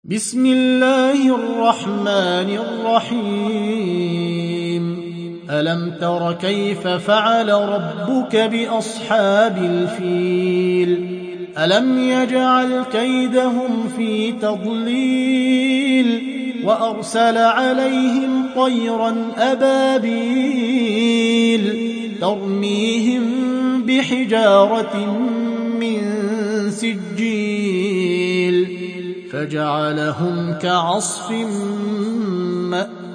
بسم الله الرحمن الرحيم ألم تر كيف فعل ربك بأصحاب الفيل ألم يجعل كيدهم في تضليل وأرسل عليهم طيرا أبابيل ترميهم بحجارة من سجيل فجعلهم كعصف مأكول